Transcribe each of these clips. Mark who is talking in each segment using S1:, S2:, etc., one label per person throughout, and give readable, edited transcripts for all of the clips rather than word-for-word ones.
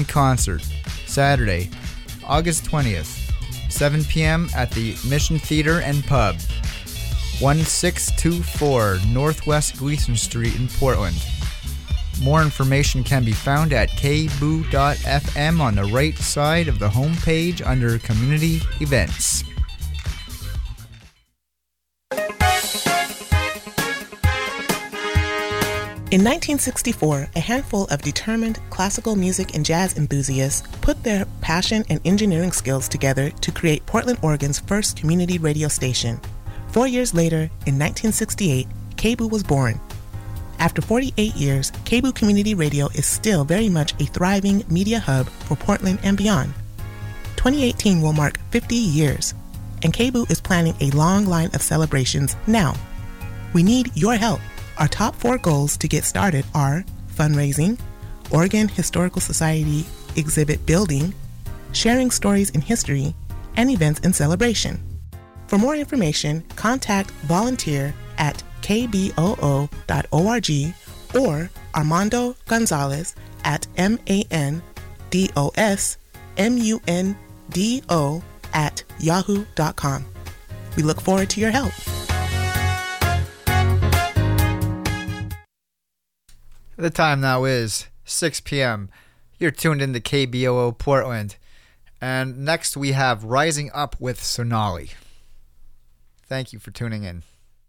S1: concert, Saturday, August 20th, 7 p.m. at the Mission Theater and Pub, 1624 Northwest Gleason Street in Portland. More information can be found at kboo.fm on the right side of the homepage under Community Events.
S2: In 1964, a handful of determined classical music and jazz enthusiasts put their passion and engineering skills together to create Portland, Oregon's first community radio station. 4 years later, in 1968, KBOO was born. After 48 years, KBOO Community Radio is still very much a thriving media hub for Portland and beyond. 2018 will mark 50 years, and KBOO is planning a long line of celebrations now. We need your help. Our top 4 goals to get started are fundraising, Oregon Historical Society exhibit building, sharing stories in history, and events and celebration. For more information, contact volunteer at kboo.org or Armando Gonzalez at mandosmundo@yahoo.com. We look forward to your help.
S1: The time now is 6 p.m. You're tuned in to KBOO Portland. And next we have Rising Up with Sonali. Thank you for tuning in.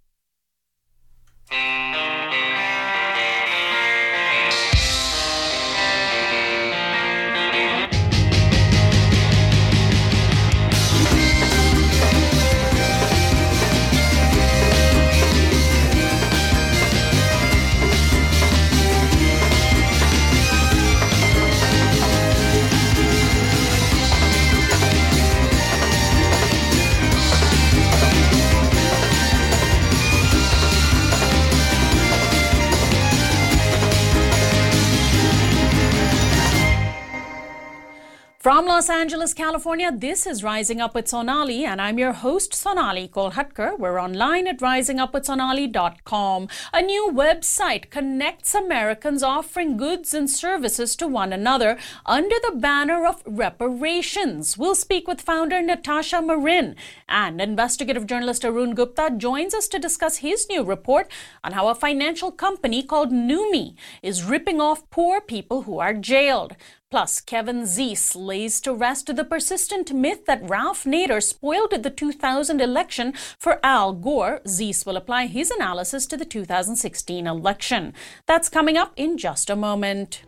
S3: From Los Angeles, California, this is Rising Up with Sonali, and I'm your host, Sonali Kolhatkar. We're online at risingupwithsonali.com. A new website connects Americans offering goods and services to one another under the banner of reparations. We'll speak with founder Natasha Marin, and investigative journalist Arun Gupta joins us to discuss his new report on how a financial company called Numi is ripping off poor people who are jailed. Plus, Kevin Zeese lays to rest the persistent myth that Ralph Nader spoiled the 2000 election for Al Gore. Zeese will apply his analysis to the 2016 election. That's coming up in just a moment.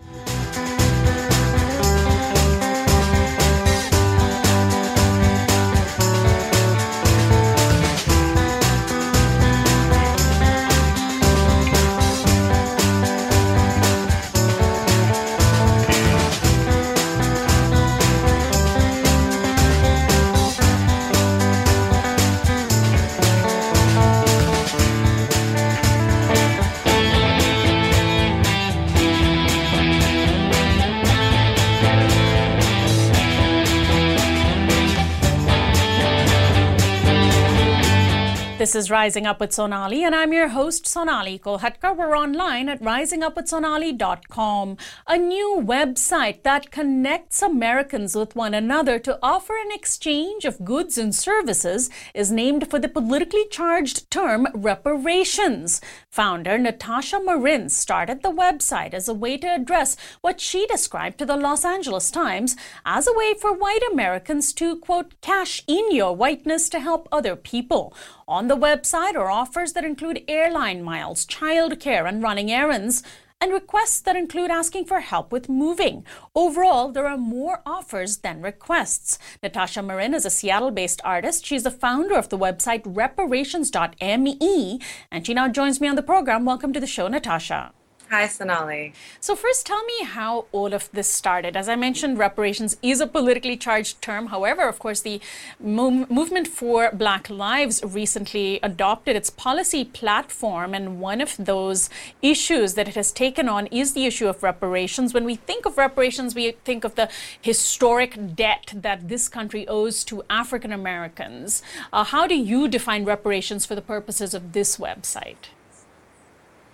S3: This is Rising Up with Sonali, and I'm your host, Sonali Kolhatkar. We're online at risingupwithsonali.com, a new website that connects Americans with one another to offer an exchange of goods and services is named for the politically charged term reparations. Founder Natasha Marin started the website as a way to address what she described to the Los Angeles Times as a way for white Americans to, quote, cash in your whiteness to help other people. On the website are offers that include airline miles, childcare, and running errands, and requests that include asking for help with moving. Overall, there are more offers than requests. Natasha Marin is a Seattle-based artist. She's the founder of the website reparations.me, and she now joins me on the program. Welcome to the show, Natasha.
S4: Hi, Sonali.
S3: So first, tell me how all of this started. As I mentioned, reparations is a politically charged term. However, of course, the Movement for Black Lives recently adopted its policy platform, and one of those issues that it has taken on is the issue of reparations. When we think of reparations, we think of the historic debt that this country owes to African Americans. How do you define reparations for the purposes of this website?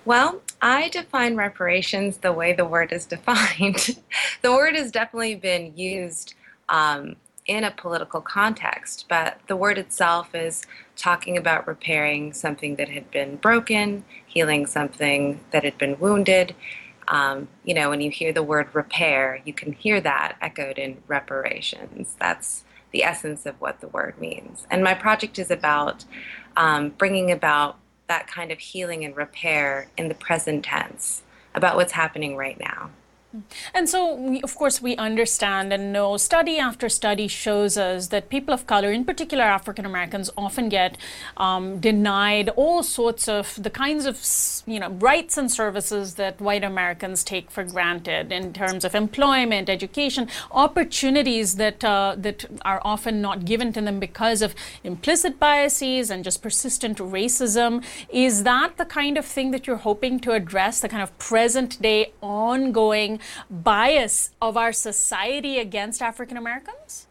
S4: Well, I define reparations the way the word is defined. The word has definitely been used um, in a political context, but the word itself is talking about repairing something that had been broken, healing something that had been wounded. When you hear the word repair, you can hear that echoed in reparations. That's the essence of what the word means. And my project is about bringing about that kind of healing and repair in the present tense, about what's happening right now.
S3: And so, of course, we understand and know study after study shows us that people of color, in particular African Americans, often get denied all sorts of the kinds of rights and services that white Americans take for granted in terms of employment, education, opportunities that are often not given to them because of implicit biases and just persistent racism. Is that the kind of thing that you're hoping to address, the kind of present day ongoing bias of our society against African Americans?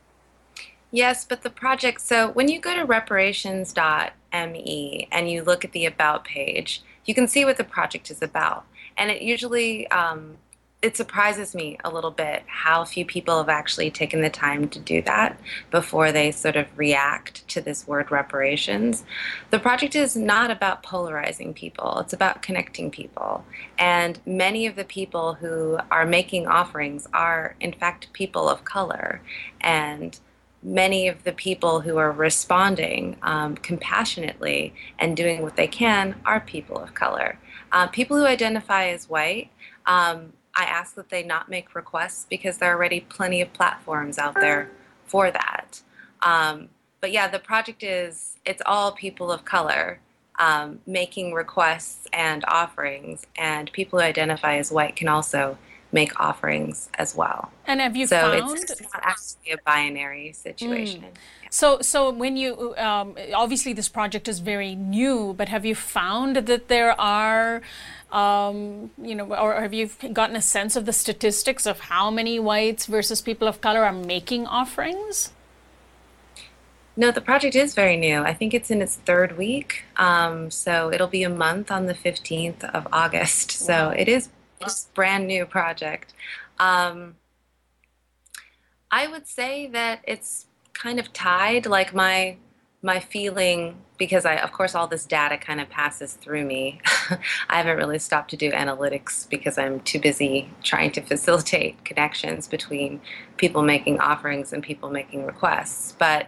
S4: Yes, but the project, so when you go to reparations.me and you look at the About page, you can see what the project is about. And it usually, it surprises me a little bit how few people have actually taken the time to do that before they sort of react to this word reparations. The project is not about polarizing people, it's about connecting people. And many of the people who are making offerings are, in fact, people of color. And many of the people who are responding compassionately and doing what they can are people of color. People who identify as white, I ask that they not make requests because there are already plenty of platforms out there for that. But yeah, the project it's all people of color making requests and offerings, and people who identify as white can also make offerings as well.
S3: And have you
S4: found?
S3: So
S4: it's not actually a binary situation.
S3: Yeah. So when you, obviously this project is very new, but have you found that there are, or have you gotten a sense of the statistics of how many whites versus people of color are making offerings?
S4: No, the project is very new. I think it's in its third week. So it'll be a month on the 15th of August. So It is a brand new project. I would say that it's kind of tied, like my feeling, because of course all this data kind of passes through me. I haven't really stopped to do analytics because I'm too busy trying to facilitate connections between people making offerings and people making requests. But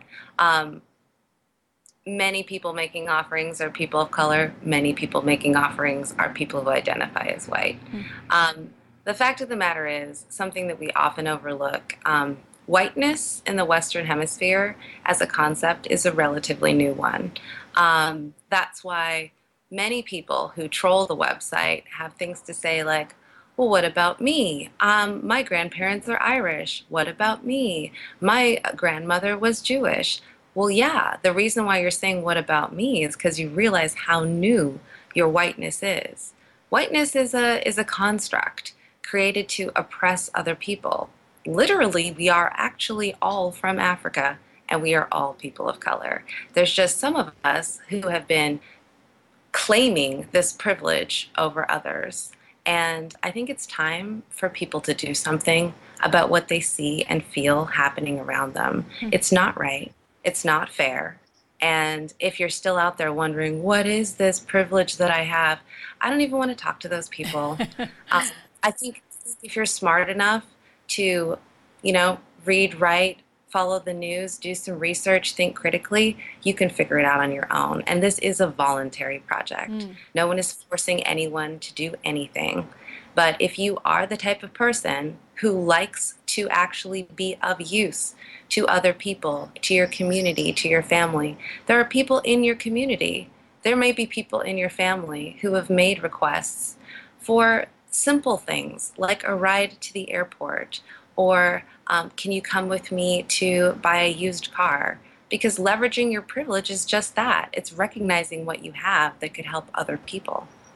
S4: many people making offerings are people of color. Many people making offerings are people who identify as white. The fact of the matter is, something that we often overlook, whiteness in the Western Hemisphere as a concept is a relatively new one. That's why many people who troll the website have things to say like, well, what about me? My grandparents are Irish. What about me? My grandmother was Jewish. Well, yeah, the reason why you're saying what about me is because you realize how new your whiteness is. Whiteness is a construct created to oppress other people. Literally, we are actually all from Africa, and we are all people of color. There's just some of us who have been claiming this privilege over others. And I think it's time for people to do something about what they see and feel happening around them. It's not right. It's not fair. And if you're still out there wondering, what is this privilege that I have? I don't even want to talk to those people. I think if you're smart enough to, read, write, follow the news, do some research, think critically, you can figure it out on your own. And this is a voluntary project. No one is forcing anyone to do anything. But if you are the type of person who likes to actually be of use to other people, to your community, to your family, there are people in your community. There may be people in your family who have made requests for simple things like a ride to the airport, or can you come with me to buy a used car? Because leveraging your privilege is just that. It's recognizing what you have that could help other people.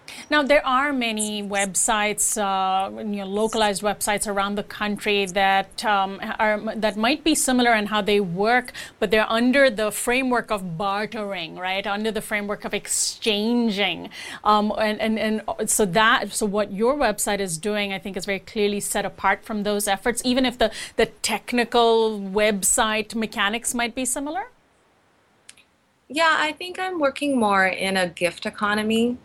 S3: Now, there are many websites, localized websites around the country that might be similar in how they work, but they're under the framework of bartering, right? Under the framework of exchanging, so what your website is doing, I think, is very clearly set apart from those efforts, even if the technical website mechanics might be similar.
S4: Yeah, I think I'm working more in a gift economy.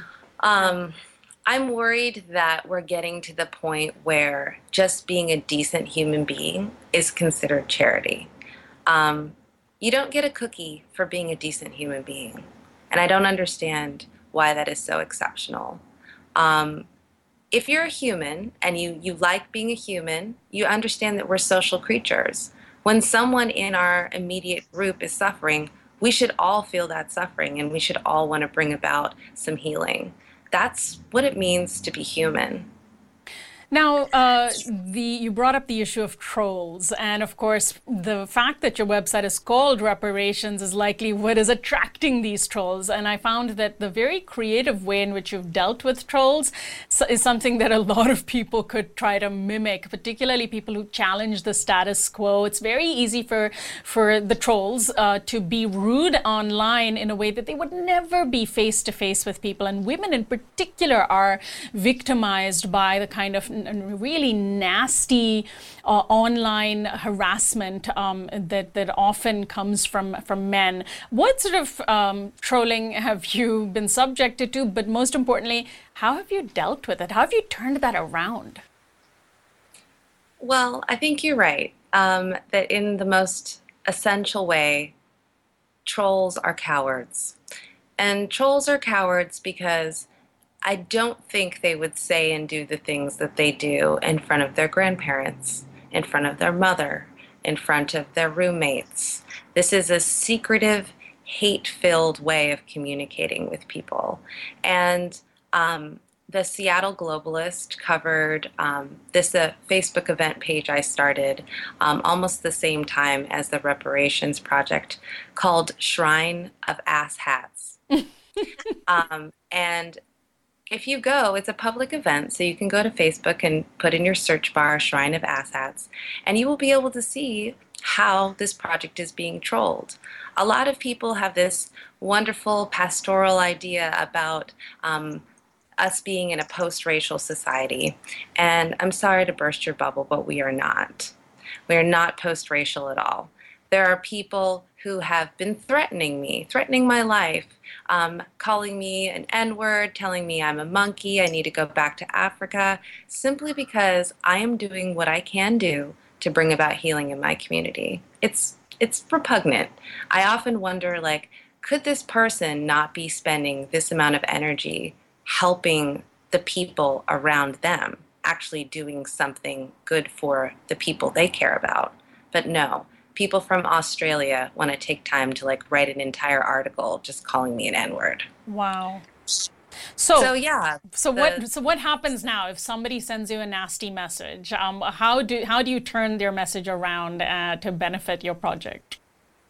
S4: I'm worried that we're getting to the point where just being a decent human being is considered charity. You don't get a cookie for being a decent human being, and I don't understand why that is so exceptional. If you're a human and you like being a human, you understand that we're social creatures. When someone in our immediate group is suffering, we should all feel that suffering, and we should all want to bring about some healing. That's what it means to be human.
S3: Now, you brought up the issue of trolls, and of course, the fact that your website is called Reparations is likely what is attracting these trolls. And I found that the very creative way in which you've dealt with trolls is something that a lot of people could try to mimic, particularly people who challenge the status quo. It's very easy for the trolls to be rude online in a way that they would never be face to face with people. And women in particular are victimized by the kind of really nasty online harassment that often comes from men. What sort of trolling have you been subjected to? But most importantly, how have you dealt with it? How have you turned that around?
S4: Well, I think you're right, that in the most essential way, trolls are cowards. And trolls are cowards because I don't think they would say and do the things that they do in front of their grandparents, in front of their mother, in front of their roommates. This is a secretive, hate-filled way of communicating with people. And the Seattle Globalist covered this Facebook event page I started almost the same time as the Reparations Project, called Shrine of Ass Hats. And if you go, it's a public event, so you can go to Facebook and put in your search bar Shrine of Ass Hats, and you will be able to see how this project is being trolled. A lot of people have this wonderful pastoral idea about us being in a post-racial society, and I'm sorry to burst your bubble, but we are not. We are not post-racial at all. There are people who have been threatening me, threatening my life, calling me an N-word, telling me I'm a monkey, I need to go back to Africa, simply because I am doing what I can do to bring about healing in my community. It's repugnant. I often wonder, could this person not be spending this amount of energy helping the people around them, actually doing something good for the people they care about? But no. People from Australia want to take time to write an entire article just calling me an N-word.
S3: Wow.
S4: So yeah.
S3: So what happens now if somebody sends you a nasty message? How do you turn their message around to benefit your project?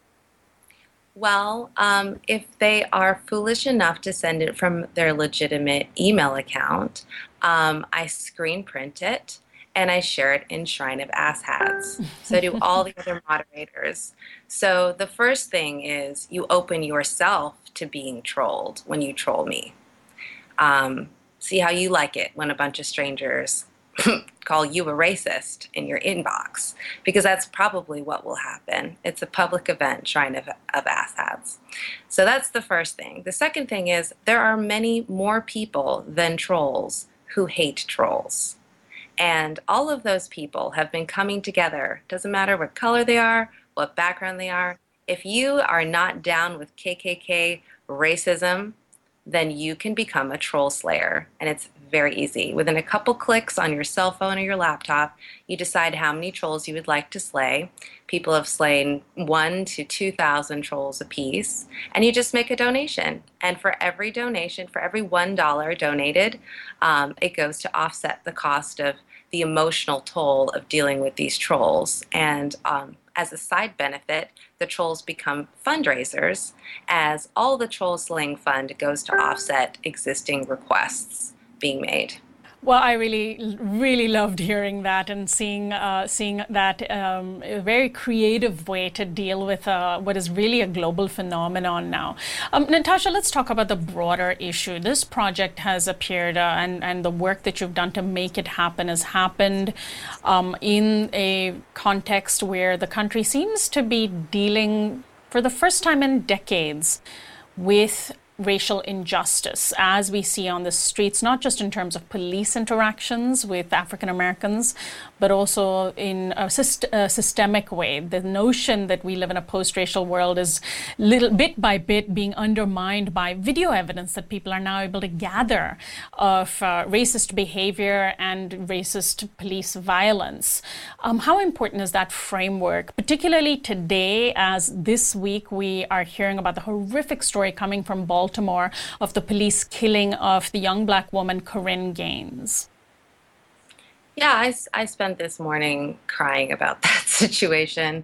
S4: Well, if they are foolish enough to send it from their legitimate email account, I screen print it. And I share it in Shrine of Ass Hats. So do all the other moderators. So the first thing is you open yourself to being trolled when you troll me. See how you like it when a bunch of strangers call you a racist in your inbox, because that's probably what will happen. It's a public event, Shrine of Ass Hats. So that's the first thing. The second thing is there are many more people than trolls who hate trolls. And all of those people have been coming together. Doesn't matter what color they are, what background they are. If you are not down with KKK racism, then you can become a troll slayer. And it's very easy. Within a couple clicks on your cell phone or your laptop, you decide how many trolls you would like to slay. People have slain 1,000 to 2,000 trolls apiece. And you just make a donation. And for every donation, for every $1 donated, it goes to offset the cost of the emotional toll of dealing with these trolls. And as a side benefit, the trolls become fundraisers, as all the Troll Slaying Fund goes to offset existing requests being made.
S3: Well, I really loved hearing that and seeing that a very creative way to deal with what is really a global phenomenon now. Natasha, let's talk about the broader issue. This project has appeared, and the work that you've done to make it happen has happened in a context where the country seems to be dealing, for the first time in decades, with racial injustice, as we see on the streets, not just in terms of police interactions with African Americans, but also in a systemic way. The notion that we live in a post-racial world is little bit by bit being undermined by video evidence that people are now able to gather of racist behavior and racist police violence. How important is that framework, particularly today, as this week we are hearing about the horrific story coming from Baltimore of the police killing of the young Black woman, Korryn Gaines?
S4: Yeah, I spent this morning crying about that situation.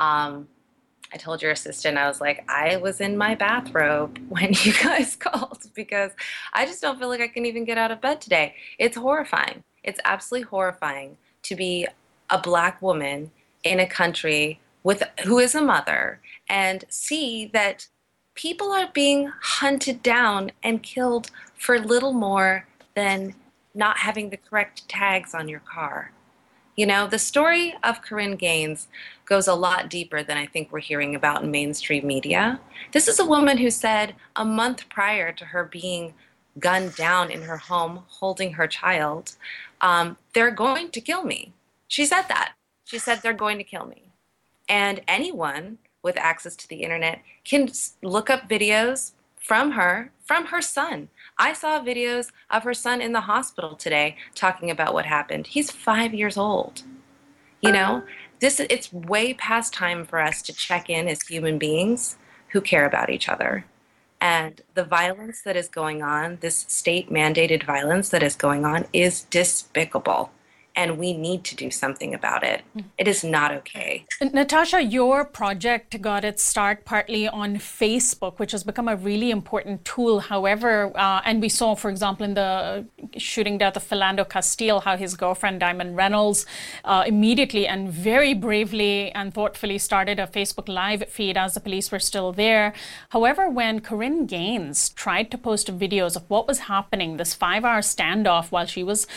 S4: I told your assistant, I was like, I was in my bathrobe when you guys called because I just don't feel like I can even get out of bed today. It's horrifying. It's absolutely horrifying to be a Black woman in a country who is a mother and see that people are being hunted down and killed for little more than not having the correct tags on your car. You know, the story of Korryn Gaines goes a lot deeper than I think we're hearing about in mainstream media. This is a woman who said a month prior to her being gunned down in her home holding her child, they're going to kill me. She said that. She said they're going to kill me. And anyone with access to the internet can look up videos from her son. I saw videos of her son in the hospital today talking about what happened. He's 5 years old. You know, it's way past time for us to check in as human beings who care about each other. And the violence that is going on, this state-mandated violence that is going on, is despicable. And we need to do something about it. It is not okay.
S3: Natasha, your project got its start partly on Facebook, which has become a really important tool. However, and we saw, for example, in the shooting death of Philando Castile, how his girlfriend, Diamond Reynolds, immediately and very bravely and thoughtfully started a Facebook Live feed as the police were still there. However, when Korryn Gaines tried to post videos of what was happening, this 5-hour standoff while she was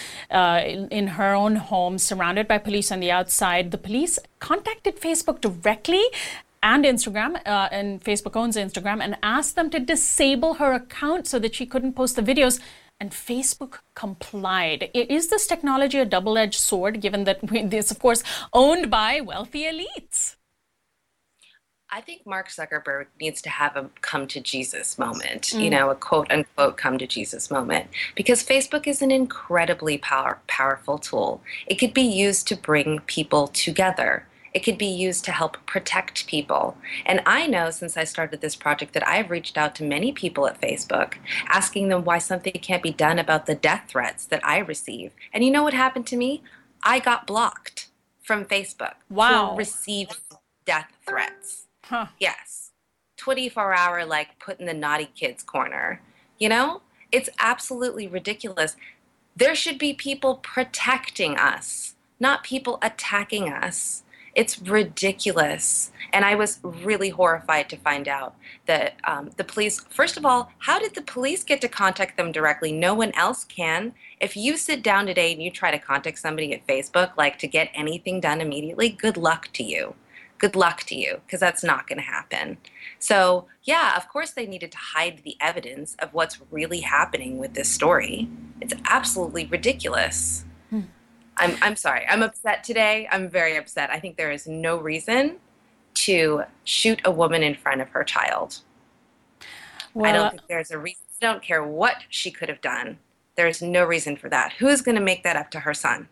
S3: in her own home, surrounded by police on the outside, the police contacted Facebook directly and Instagram, and Facebook owns Instagram, and asked them to disable her account so that she couldn't post the videos. And Facebook complied. Is this technology a double-edged sword, given that this, of course, owned by wealthy elites?
S4: I think Mark Zuckerberg needs to have a come to Jesus moment, you know, a quote unquote come to Jesus moment, because Facebook is an incredibly powerful tool. It could be used to bring people together. It could be used to help protect people. And I know since I started this project that I've reached out to many people at Facebook, asking them why something can't be done about the death threats that I receive. And you know what happened to me? I got blocked from Facebook for receiving death threats.
S3: Huh.
S4: Yes. 24-hour, like, put in the naughty kids corner. You know? It's absolutely ridiculous. There should be people protecting us, not people attacking us. It's ridiculous. And I was really horrified to find out that the police, first of all, how did the police get to contact them directly? No one else can. If you sit down today and you try to contact somebody at Facebook, like, to get anything done immediately, good luck to you. Good luck to you, because that's not going to happen. So, yeah, of course they needed to hide the evidence of what's really happening with this story. It's absolutely ridiculous. I'm sorry. I'm upset today. I'm very upset. I think there is no reason to shoot a woman in front of her child. Well, I don't think there's a reason. I don't care what she could have done. There's no reason for that. Who's going to make that up to her son?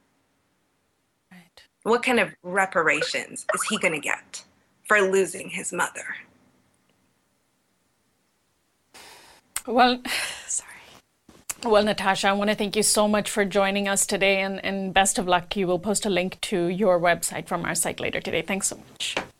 S4: What kind of reparations is he going to get for losing his mother?
S3: Well, sorry. Well, Natasha, I want to thank you so much for joining us today, and best of luck. You will post a link to your website from our site later today. Thanks so much.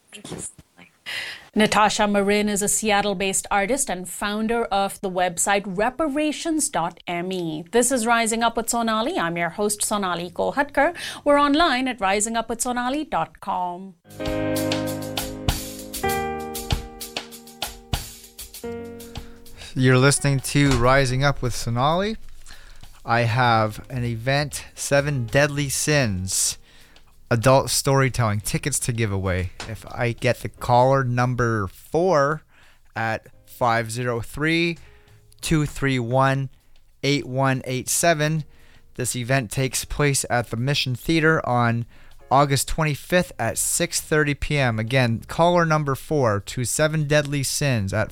S4: Thank you so much.
S3: Natasha Marin is a Seattle-based artist and founder of the website reparations.me. This is Rising Up with Sonali. I'm your host, Sonali Kolhatkar. We're online at risingupwithsonali.com.
S1: You're listening to Rising Up with Sonali. I have an event, 7 Deadly Sins, adult storytelling, tickets to give away. If I get the caller number 4 at 503-231-8187, this event takes place at the Mission Theater on August 25th at 6:30 p.m. Again, caller number 4 to 7 Deadly Sins at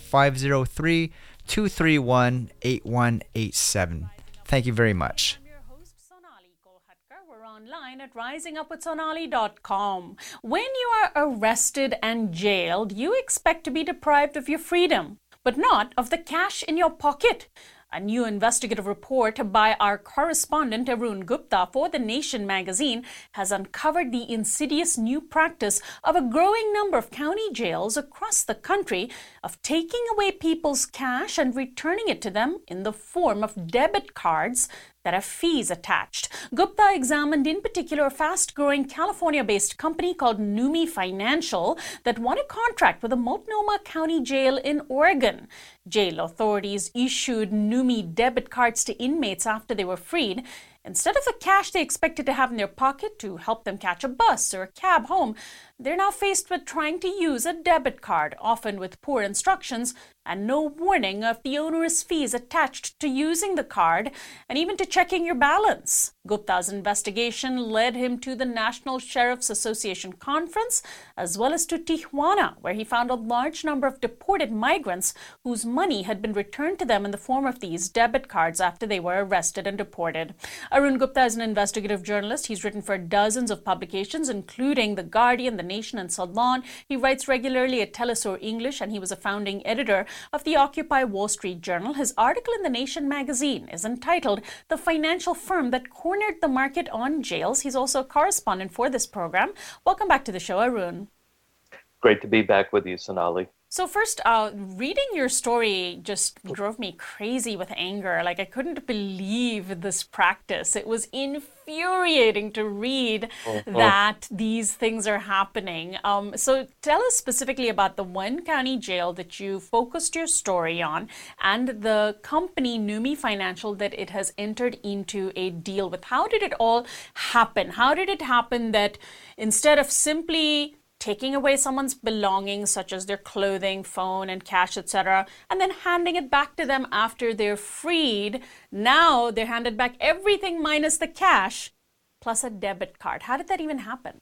S1: 503-231-8187. Thank you very much.
S3: I'm your host, Sonali Kolhatkar. We're online at risingupwithsonali.com. When you are arrested and jailed, you expect to be deprived of your freedom, but not of the cash in your pocket. A new investigative report by our correspondent Arun Gupta for The Nation magazine has uncovered the insidious new practice of a growing number of county jails across the country of taking away people's cash and returning it to them in the form of debit cards that have fees attached. Gupta examined in particular a fast-growing California-based company called Numi Financial that won a contract with the Multnomah County Jail in Oregon. Jail authorities issued Numi debit cards to inmates after they were freed. Instead of the cash they expected to have in their pocket to help them catch a bus or a cab home, they're now faced with trying to use a debit card, often with poor instructions and no warning of the onerous fees attached to using the card and even to checking your balance. Gupta's investigation led him to the National Sheriff's Association conference as well as to Tijuana, where he found a large number of deported migrants whose money had been returned to them in the form of these debit cards after they were arrested and deported. Arun Gupta is an investigative journalist. He's written for dozens of publications, including The Guardian, The Nation, and Salon. He writes regularly at Telesur English, and he was a founding editor of the Occupy Wall Street Journal. His article in The Nation magazine is entitled "The Financial Firm That Cornered the Market on Jails." He's also a correspondent for this program. Welcome back to the show, Arun.
S5: Great to be back with you, Sonali.
S3: So first, reading your story just drove me crazy with anger. Like, I couldn't believe this practice. It was infuriating to read that these things are happening. So tell us specifically about the one county jail that you focused your story on and the company Numi Financial that it has entered into a deal with. How did it all happen? How did it happen that instead of simply taking away someone's belongings, such as their clothing, phone, and cash, etc., and then handing it back to them after they're freed, now they're handed back everything minus the cash, plus a debit card? How did that even happen?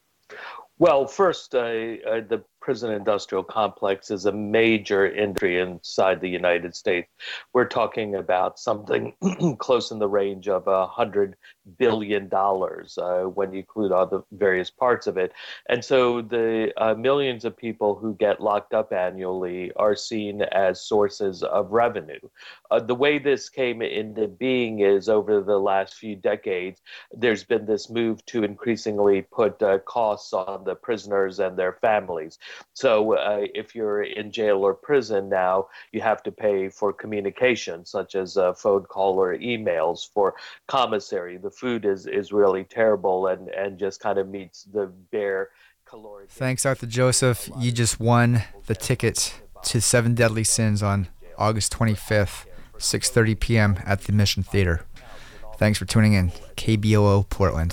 S5: Well, first, the prison industrial complex is a major industry inside the United States. We're talking about something close in the range of $100 billion when you include all the various parts of it. And so the millions of people who get locked up annually are seen as sources of revenue. The way this came into being is over the last few decades, there's been this move to increasingly put costs on the prisoners and their families. So if you're in jail or prison now, you have to pay for communication, such as a phone call or emails, for commissary. The food is really terrible and just kind of meets the bare caloric.
S1: Thanks, Arthur Joseph. You just won the tickets to 7 Deadly Sins on August 25th, 6:30 p.m. at the Mission Theater. Thanks for tuning in. KBOO Portland.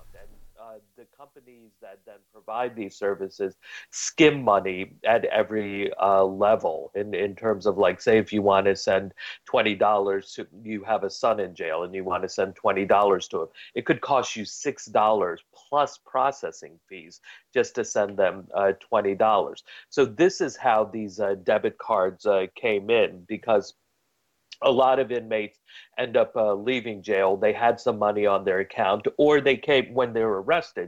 S5: The companies that then provide these services skim money at every level in terms of, like, say, if you want to send $20 to, you have a son in jail and you want to send $20 to him, it could cost you $6 plus processing fees just to send them $20. So this is how these debit cards came in, because a lot of inmates end up leaving jail. They had some money on their account, or they came when they were arrested.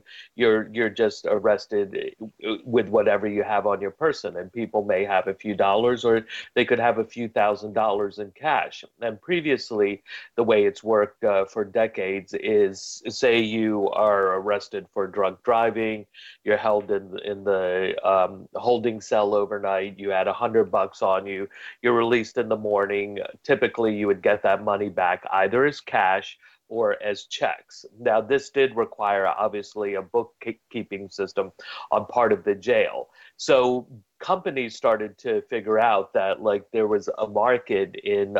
S5: You're just arrested with whatever you have on your person, and people may have a few dollars, or they could have a few $1,000s in cash. And previously, the way it's worked for decades is, say you are arrested for drunk driving, you're held in the holding cell overnight, you had $100 on you, you're released in the morning. Typically, you would get that money back either as cash or as checks. Now, this did require, obviously, a bookkeeping system on part of the jail. So companies started to figure out that, like, there was a market in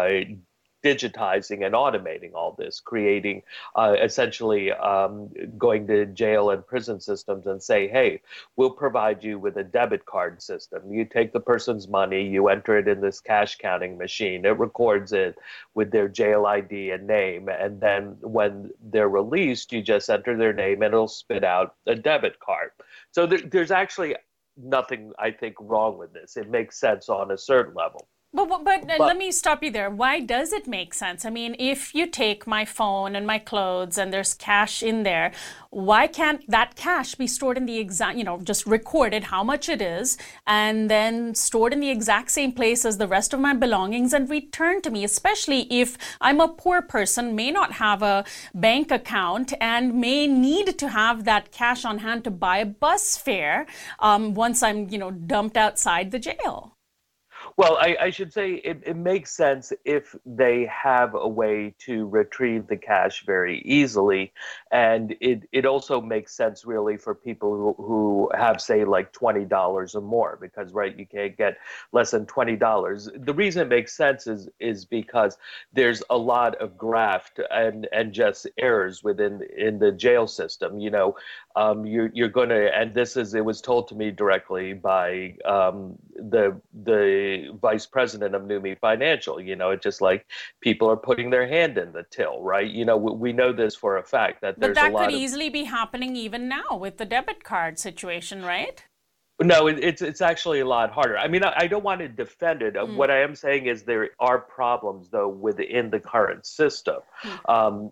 S5: digitizing and automating all this, creating essentially going to jail and prison systems and say, hey, we'll provide you with a debit card system. You take the person's money, you enter it in this cash counting machine, it records it with their jail ID and name, and then when they're released, you just enter their name and it'll spit out a debit card. So there's actually nothing, I think, wrong with this. It makes sense on a certain level.
S3: But let me stop you there. Why does it make sense? I mean, if you take my phone and my clothes and there's cash in there, why can't that cash be stored in the exact, just recorded how much it is and then stored in the exact same place as the rest of my belongings and returned to me, especially if I'm a poor person, may not have a bank account and may need to have that cash on hand to buy a bus fare once I'm, dumped outside the jail.
S5: Well, I should say it makes sense if they have a way to retrieve the cash very easily. And it also makes sense really for people who have, say, like $20 or more, because, right, you can't get less than $20. The reason it makes sense is because there's a lot of graft and just errors in the jail system. You're going to, and it was told to me directly by the vice president of NUMMI Financial. It's just like people are putting their hand in the till, right? We know this for a fact that there's a lot of... But
S3: that could easily be happening even now with the debit card situation, right?
S5: No, it's actually a lot harder. I mean, I don't want to defend it. What I am saying is there are problems, though, within the current system. But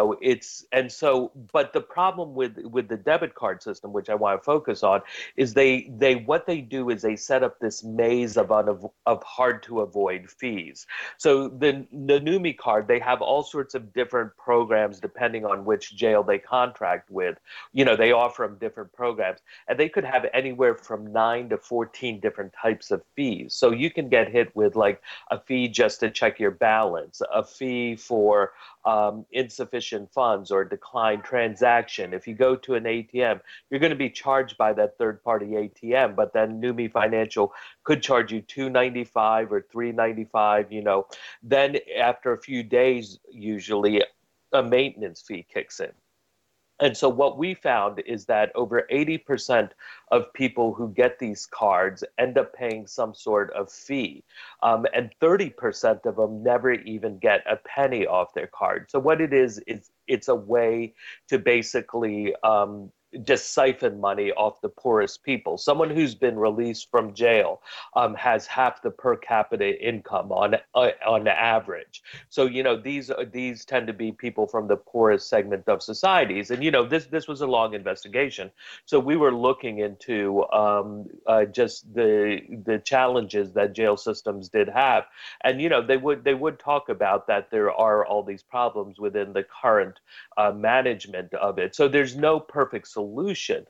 S5: the problem with the debit card system, which I want to focus on, is what they do is they set up this maze of hard to avoid fees. So the NUMMI card, they have all sorts of different programs depending on which jail they contract with. They offer them different programs, and they could have anywhere from 9 to 14 different types of fees. So you can get hit with like a fee just to check your balance, a fee for insufficient funds or declined transaction. If you go to an ATM, you're going to be charged by that third-party ATM, but then NUMMI Financial could charge you $2.95 or $3.95. Then after a few days, usually a maintenance fee kicks in. And so what we found is that over 80% of people who get these cards end up paying some sort of fee. And 30% of them never even get a penny off their card. So what it is it's a way to basically just siphon money off the poorest people. Someone who's been released from jail has half the per capita income on average. So these tend to be people from the poorest segment of societies. And this was a long investigation. So we were looking into just the challenges that jail systems did have, and they would talk about that there are all these problems within the current management of it. So there's no perfect solution.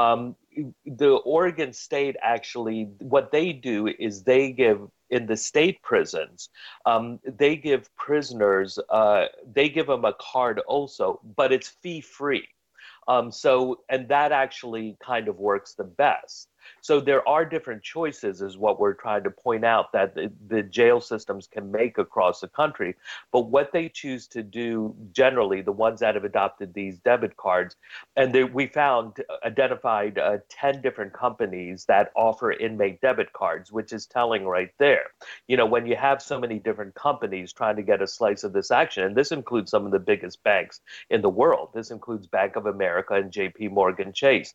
S5: The Oregon State actually, what they do is they give, in the state prisons, they give prisoners, they give them a card also, but it's fee-free. And that actually kind of works the best. So there are different choices is what we're trying to point out that the jail systems can make across the country. But what they choose to do generally, the ones that have adopted these debit cards, and we identified 10 different companies that offer inmate debit cards, which is telling right there. When you have so many different companies trying to get a slice of this action, and this includes some of the biggest banks in the world. This includes Bank of America and JP Morgan Chase.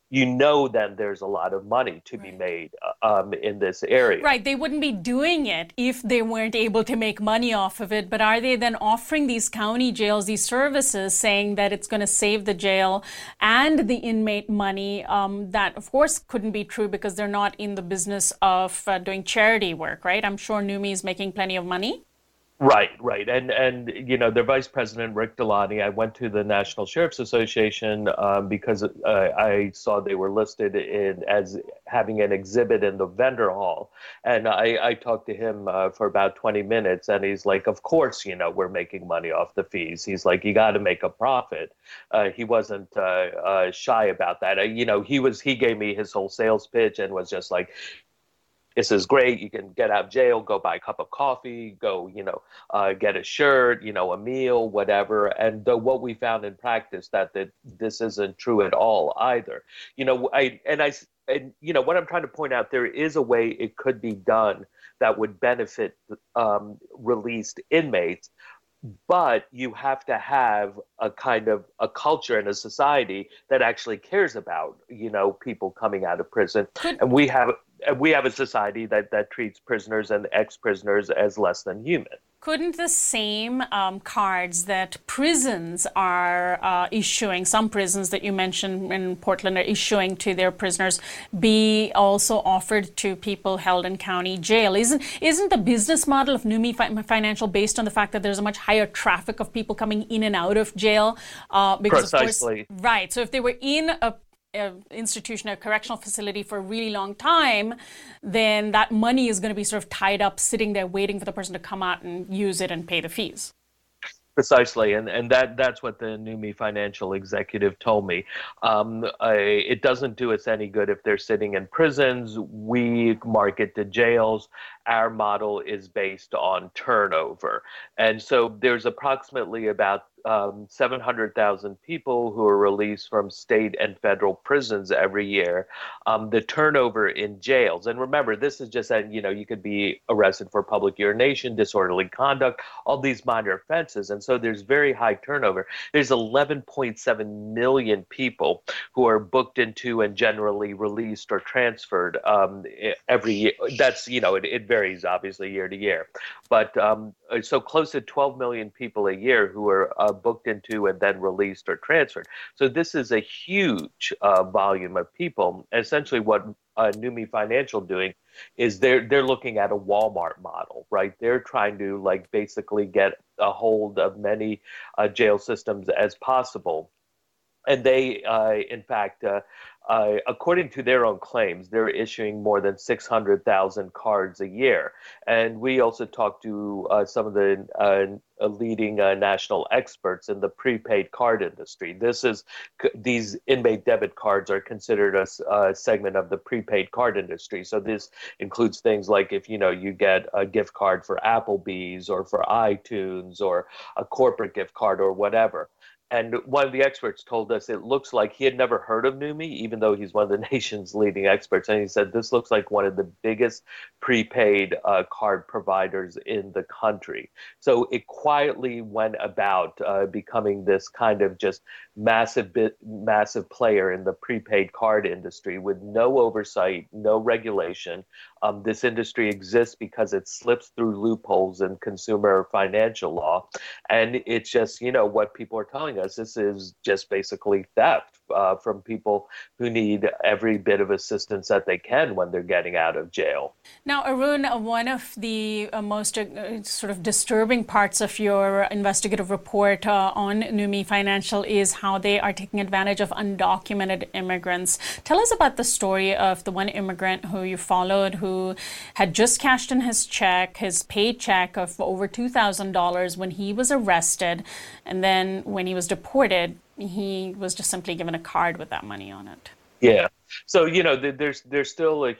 S5: then there's a lot of money to be made in this area.
S3: Right. They wouldn't be doing it if they weren't able to make money off of it. But are they then offering these county jails these services, saying that it's going to save the jail and the inmate money? That, of course, couldn't be true because they're not in the business of doing charity work, right? I'm sure NUMMI is making plenty of money.
S5: Right. And their vice president, Rick Delani, I went to the National Sheriff's Association because I saw they were listed as having an exhibit in the vendor hall. And I talked to him for about 20 minutes, and he's like, of course, we're making money off the fees. He's like, you got to make a profit. He wasn't shy about that. He gave me his whole sales pitch and was just like, this is great. You can get out of jail, go buy a cup of coffee, go, get a shirt, a meal, whatever. And what we found in practice that this isn't true at all either. What I'm trying to point out, there is a way it could be done that would benefit released inmates. But you have to have a kind of a culture and a society that actually cares about, people coming out of prison. And we have a society that treats prisoners and ex-prisoners as less than human.
S3: Couldn't the same cards that prisons are issuing, some prisons that you mentioned in Portland are issuing to their prisoners, be also offered to people held in county jail? Isn't the business model of NUMMI Financial based on the fact that there's a much higher traffic of people coming in and out of jail? Because
S5: Precisely.
S3: Of course, right. So if they were in a institution, a correctional facility for a really long time, then that money is going to be sort of tied up, sitting there waiting for the person to come out and use it and pay the fees.
S5: Precisely, and that's what the NUMMI financial executive told me. It doesn't do us any good if they're sitting in prisons. We market to jails. Our model is based on turnover. And so there's approximately about 700,000 people who are released from state and federal prisons every year. The turnover in jails, and remember, this is just that, you could be arrested for public urination, disorderly conduct, all these minor offenses. And so there's very high turnover. There's 11.7 million people who are booked into and generally released or transferred every year. That's, it varies obviously year to year. But so close to 12 million people a year who are booked into and then released or transferred. So this is a huge volume of people. Essentially what NUMMI Financial doing is they're looking at a Walmart model, right? They're trying to basically get a hold of many jail systems as possible. And they, in fact, according to their own claims, they're issuing more than 600,000 cards a year. And we also talked to some of the leading national experts in the prepaid card industry. These inmate debit cards are considered a segment of the prepaid card industry. So this includes things like if you get a gift card for Applebee's or for iTunes or a corporate gift card or whatever. And one of the experts told us it looks like he had never heard of NUMMI, even though he's one of the nation's leading experts. And he said this looks like one of the biggest prepaid card providers in the country. So it quietly went about becoming this kind of just massive player in the prepaid card industry with no oversight, no regulation. This industry exists because it slips through loopholes in consumer financial law. And it's just, what people are telling us, this is just basically theft from people who need every bit of assistance that they can when they're getting out of jail.
S3: Now, Arun, one of the most sort of disturbing parts of your investigative report on NUMMI Financial is how they are taking advantage of undocumented immigrants. Tell us about the story of the one immigrant who you followed who had just cashed in his paycheck of over $2,000 when he was arrested. And then when he was deported, he was just simply given a card with that money on it.
S5: Yeah. So, there's still a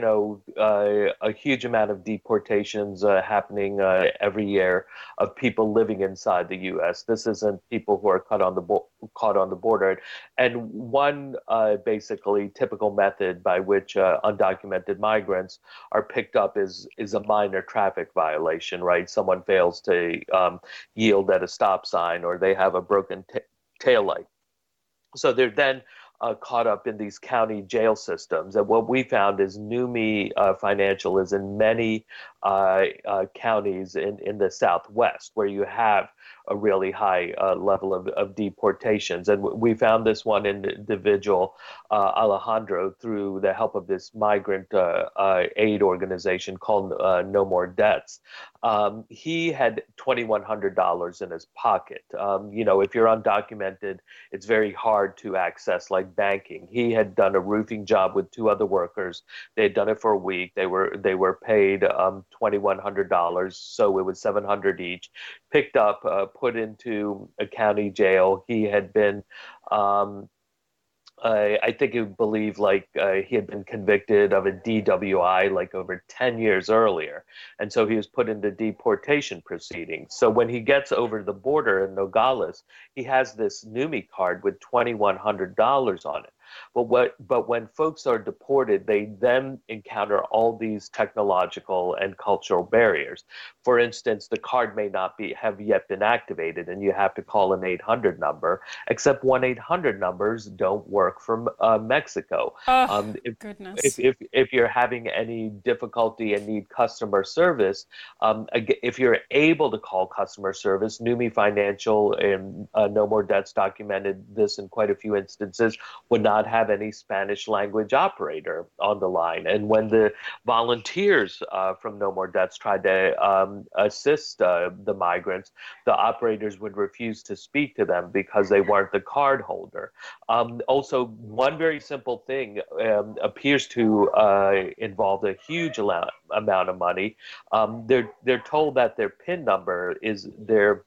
S5: huge amount of deportations happening every year of people living inside the U.S. This isn't people who are caught on the border. And one basically typical method by which undocumented migrants are picked up is a minor traffic violation, right? Someone fails to yield at a stop sign, or they have a broken taillight. So they're then caught up in these county jail systems. And what we found is Numi Financial is in many counties in the Southwest where you have a really high level of deportations. And we found this one individual, Alejandro, through the help of this migrant aid organization called No More Debts. He had $2,100 in his pocket. If you're undocumented, it's very hard to access like banking. He had done a roofing job with two other workers. They had done it for a week. They were paid $2,100, so it was $700 each. Picked up, put into a county jail. He had been I think he believed he had been convicted of a DWI like over 10 years earlier. And so he was put into deportation proceedings. So when he gets over the border in Nogales, he has this Numi card with $2,100 on it. But when folks are deported, they then encounter all these technological and cultural barriers. For instance, the card may not have yet been activated, and you have to call an 800 number, except 1-800 numbers don't work from Mexico.
S3: Goodness.
S5: If you're having any difficulty and need customer service, if you're able to call customer service, Numi Financial and No More Debts documented this in quite a few instances, would not have any Spanish language operator on the line. And when the volunteers from No More Debts tried to assist the migrants, the operators would refuse to speak to them because they weren't the card holder. Also, one very simple thing appears to involve a huge amount of money. They're told that their PIN number is their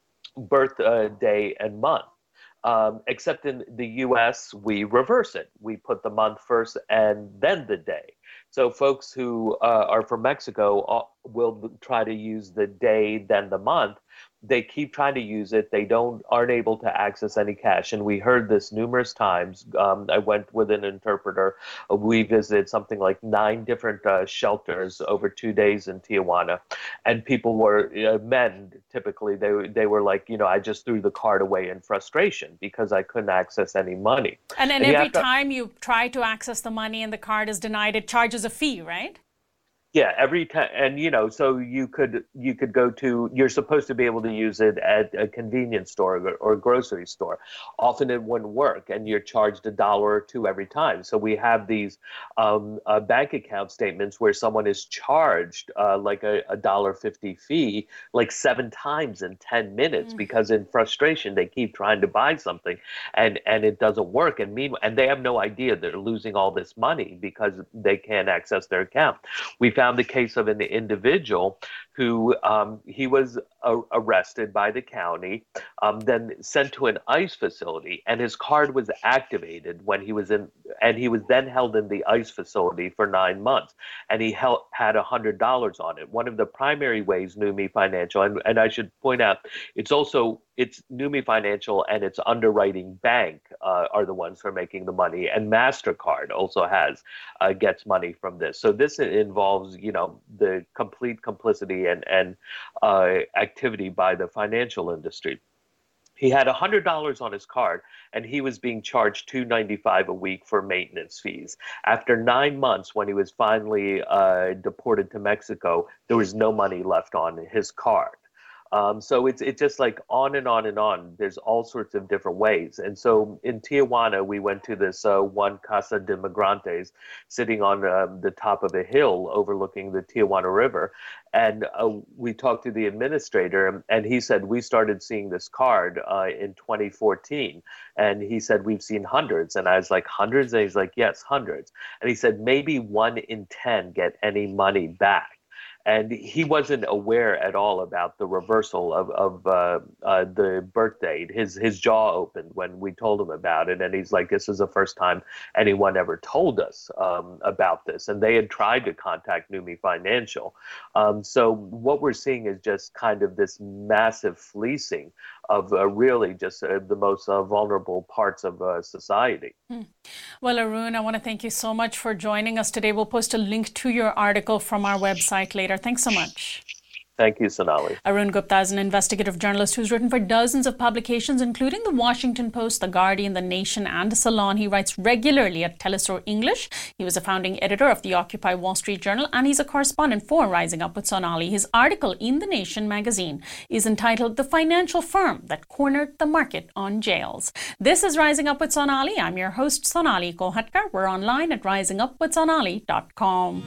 S5: birthday and month. Except in the U.S., we reverse it. We put the month first and then the day. So folks who are from Mexico will try to use the day, then the month. They keep trying to use it. They aren't able to access any cash. And we heard this numerous times. I went with an interpreter. We visited something like 9 different shelters over 2 days in Tijuana. And people were, men typically, they were like, I just threw the card away in frustration because I couldn't access any money.
S3: And then every time you try to access the money and the card is denied, it charges a fee, right?
S5: Yeah, every time, and so you could go to. You're supposed to be able to use it at a convenience store or a grocery store. Often it wouldn't work, and you're charged $1 or $2 every time. So we have these bank account statements where someone is charged like a $1.50 fee, like 7 times in 10 minutes because in frustration they keep trying to buy something, and it doesn't work. And meanwhile, they have no idea they're losing all this money because they can't access their account. We found the case of an individual who he was arrested by the county, then sent to an ICE facility, and his card was activated when he was in, and he was then held in the ICE facility for 9 months, and he had $100 on it. One of the primary ways Numi Financial, and I should point out, it's Numi Financial and its underwriting bank are the ones who are making the money, and MasterCard also gets money from this. So this involves, the complete complicity and activity by the financial industry. He had $100 on his card, and he was being charged $295 a week for maintenance fees. After 9 months, when he was finally deported to Mexico, there was no money left on his card. So it's just like on and on and on. There's all sorts of different ways. And so in Tijuana, we went to this one Casa de Migrantes sitting on the top of a hill overlooking the Tijuana River. And we talked to the administrator, and he said, we started seeing this card in 2014. And he said, we've seen hundreds. And I was like, hundreds? And he's like, yes, hundreds. And he said, maybe 1 in 10 get any money back. And he wasn't aware at all about the reversal of the birth date. His jaw opened when we told him about it. And he's like, this is the first time anyone ever told us about this. And they had tried to contact Numi Financial. So what we're seeing is just kind of this massive fleecing of really just the most vulnerable parts of society.
S3: Well, Arun, I want to thank you so much for joining us today. We'll post a link to your article from our website later. Thanks so much.
S5: Thank you, Sonali.
S3: Arun Gupta is an investigative journalist who's written for dozens of publications, including The Washington Post, The Guardian, The Nation, and Salon. He writes regularly at Telesur English. He was a founding editor of the Occupy Wall Street Journal, and he's a correspondent for Rising Up with Sonali. His article in The Nation magazine is entitled The Financial Firm That Cornered the Market on Jails. This is Rising Up with Sonali. I'm your host, Sonali Kolhatkar. We're online at risingupwithsonali.com.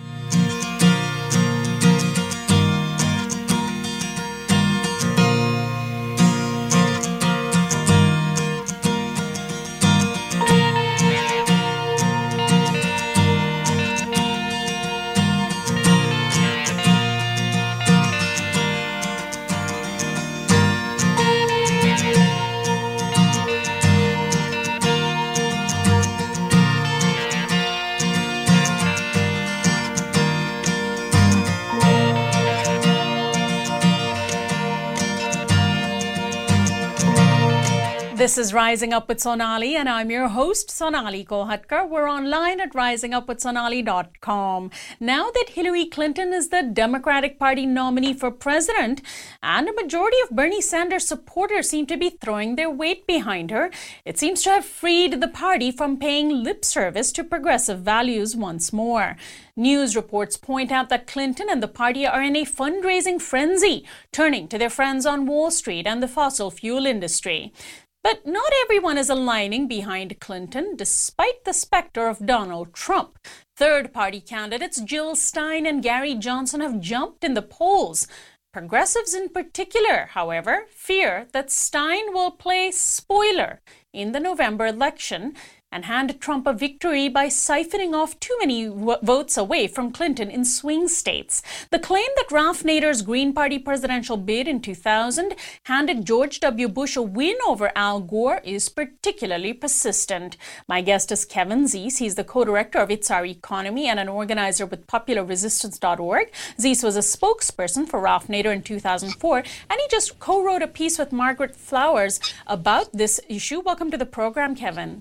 S3: This is Rising Up with Sonali, and I'm your host, Sonali Kolhatkar. We're online at risingupwithsonali.com. Now that Hillary Clinton is the Democratic Party nominee for president, and a majority of Bernie Sanders supporters seem to be throwing their weight behind her, it seems to have freed the party from paying lip service to progressive values once more. News reports point out that Clinton and the party are in a fundraising frenzy, turning to their friends on Wall Street and the fossil fuel industry. But not everyone is aligning behind Clinton, despite the specter of Donald Trump. Third-party candidates Jill Stein and Gary Johnson have jumped in the polls. Progressives in particular, however, fear that Stein will play spoiler in the November election and hand Trump a victory by siphoning off too many votes away from Clinton in swing states. The claim that Ralph Nader's Green Party presidential bid in 2000 handed George W. Bush a win over Al Gore is particularly persistent. My guest is Kevin Zeese. He's the co-director of It's Our Economy and an organizer with PopularResistance.org. Zeese was a spokesperson for Ralph Nader in 2004, and he just co-wrote a piece with Margaret Flowers about this issue. Welcome to the program, Kevin.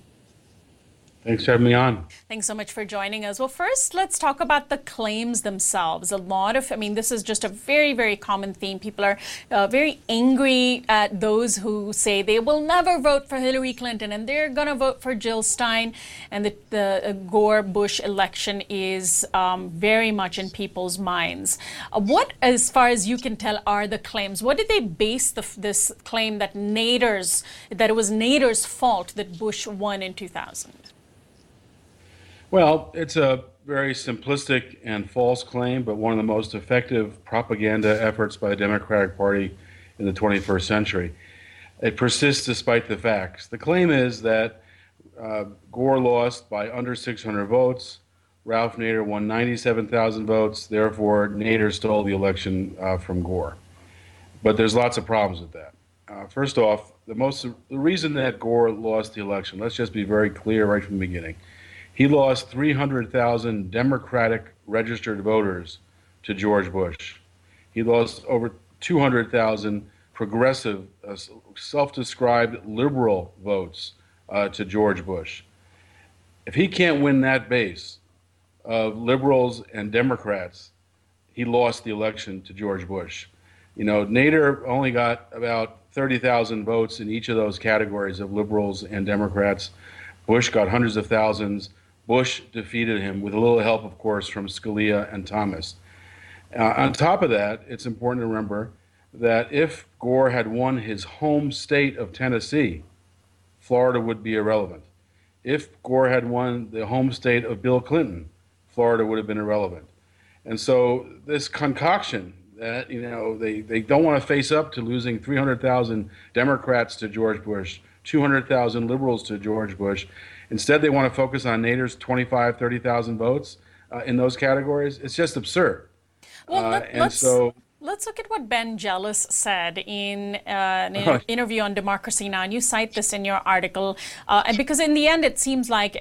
S6: Thanks for having me on.
S3: Thanks so much for joining us. Well, first, let's talk about the claims themselves. This is just a very, very common theme. People are very angry at those who say they will never vote for Hillary Clinton and they're going to vote for Jill Stein. And the Gore-Bush election is very much in people's minds. What, as far as you can tell, are the claims? What did they base this claim that it was Nader's fault that Bush won in 2000?
S6: Well, it's a very simplistic and false claim, but one of the most effective propaganda efforts by the Democratic Party in the 21st century. It persists despite the facts. The claim is that Gore lost by under 600 votes. Ralph Nader won 97,000 votes. Therefore, Nader stole the election from Gore. But there's lots of problems with that. First off, the reason that Gore lost the election, let's just be very clear right from the beginning. He lost 300,000 Democratic registered voters to George Bush. He lost over 200,000 progressive, self-described liberal votes to George Bush. If he can't win that base of liberals and Democrats, he lost the election to George Bush. You know, Nader only got about 30,000 votes in each of those categories of liberals and Democrats. Bush got hundreds of thousands. Bush defeated him with a little help, of course, from Scalia and Thomas. On top of that, it's important to remember that if Gore had won his home state of Tennessee, Florida would be irrelevant. If Gore had won the home state of Bill Clinton, Florida would have been irrelevant. And so this concoction that, they don't want to face up to losing 300,000 Democrats to George Bush, 200,000 liberals to George Bush. Instead, they want to focus on Nader's 25, 30,000 votes in those categories. It's just absurd.
S3: Well, let's look at what Ben Jealous said in an interview on Democracy Now! And you cite this in your article, and because in the end it seems like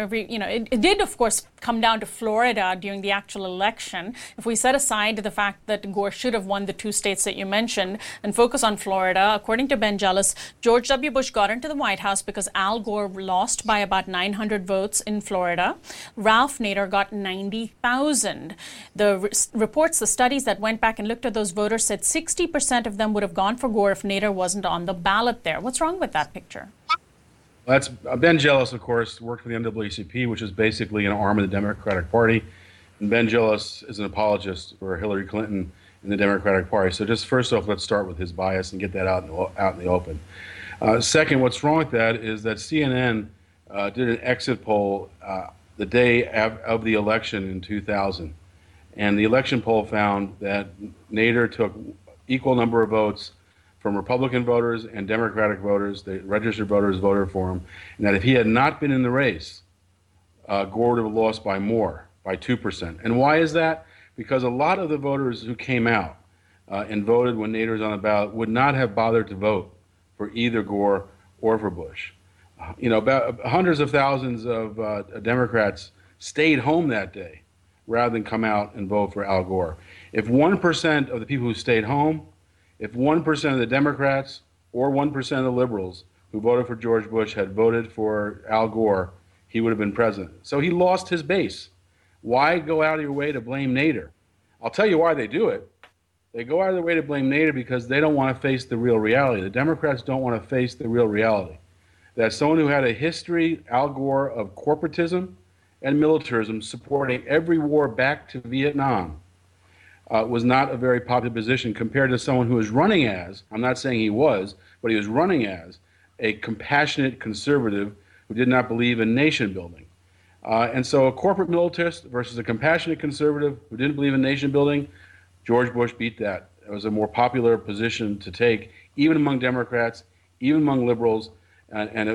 S3: it did, of course, come down to Florida during the actual election. If we set aside the fact that Gore should have won the two states that you mentioned and focus on Florida, according to Ben Jealous, George W. Bush got into the White House because Al Gore lost by about 900 votes in Florida. Ralph Nader got 90,000. The reports, the studies that went back and looked Victor, those voters said 60% of them would have gone for Gore if Nader wasn't on the ballot there. What's wrong with that picture?
S6: That's Ben Jealous, of course, worked for the NAACP, which is basically an arm of the Democratic Party. And Ben Jealous is an apologist for Hillary Clinton in the Democratic Party. So just first off, let's start with his bias and get that out in the open. Second, what's wrong with that is that CNN did an exit poll the day of the election in 2000. And the election poll found that Nader took equal number of votes from Republican voters and Democratic voters. The registered voters voted for him. And that if he had not been in the race, Gore would have lost by more, by 2%. And why is that? Because a lot of the voters who came out and voted when Nader was on the ballot would not have bothered to vote for either Gore or for Bush. About hundreds of thousands of Democrats stayed home that day rather than come out and vote for Al Gore. If 1% of the people who stayed home, if 1% of the Democrats or 1% of the liberals who voted for George Bush had voted for Al Gore, he would have been president. So he lost his base. Why go out of your way to blame Nader? I'll tell you why they do it. They go out of their way to blame Nader because they don't want to face the real reality. The Democrats don't want to face the real reality. That someone who had a history, Al Gore, of corporatism and militarism, supporting every war back to Vietnam, was not a very popular position compared to someone who was running as, I'm not saying he was, but he was running as a compassionate conservative who did not believe in nation building. And so a corporate militarist versus a compassionate conservative who didn't believe in nation building, George Bush beat that. It was a more popular position to take, even among Democrats, even among liberals, and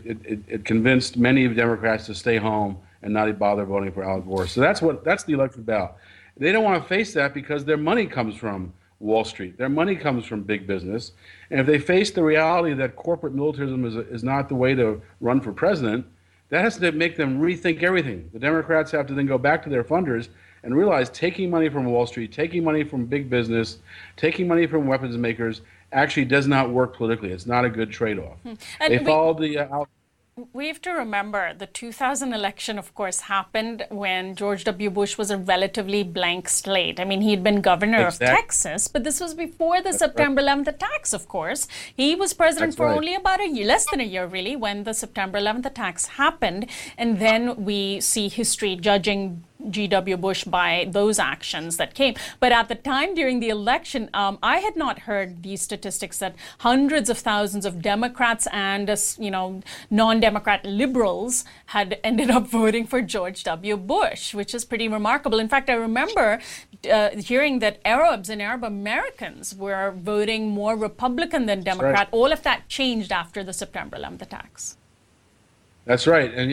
S6: it convinced many Democrats to stay home and not bother voting for Al Gore. So that's the election about. They don't want to face that because their money comes from Wall Street. Their money comes from big business. And if they face the reality that corporate militarism is not the way to run for president, that has to make them rethink everything. The Democrats have to then go back to their funders and realize taking money from Wall Street, taking money from big business, taking money from weapons makers actually does not work politically. It's not a good trade-off. They followed the...
S3: We have to remember the 2000 election, of course, happened when George W. Bush was a relatively blank slate. I mean, he'd been governor of Texas, but this was before the September 11th attacks, of course. He was president for only about a year, less than a year, really, when the September 11th attacks happened. And then we see history judging G.W. Bush by those actions that came. But at the time during the election, I had not heard these statistics that hundreds of thousands of Democrats and non-Democrat liberals had ended up voting for George W. Bush, which is pretty remarkable. In fact, I remember hearing that Arabs and Arab Americans were voting more Republican than Democrat. Right. All of that changed after the September 11th attacks.
S6: That's right, and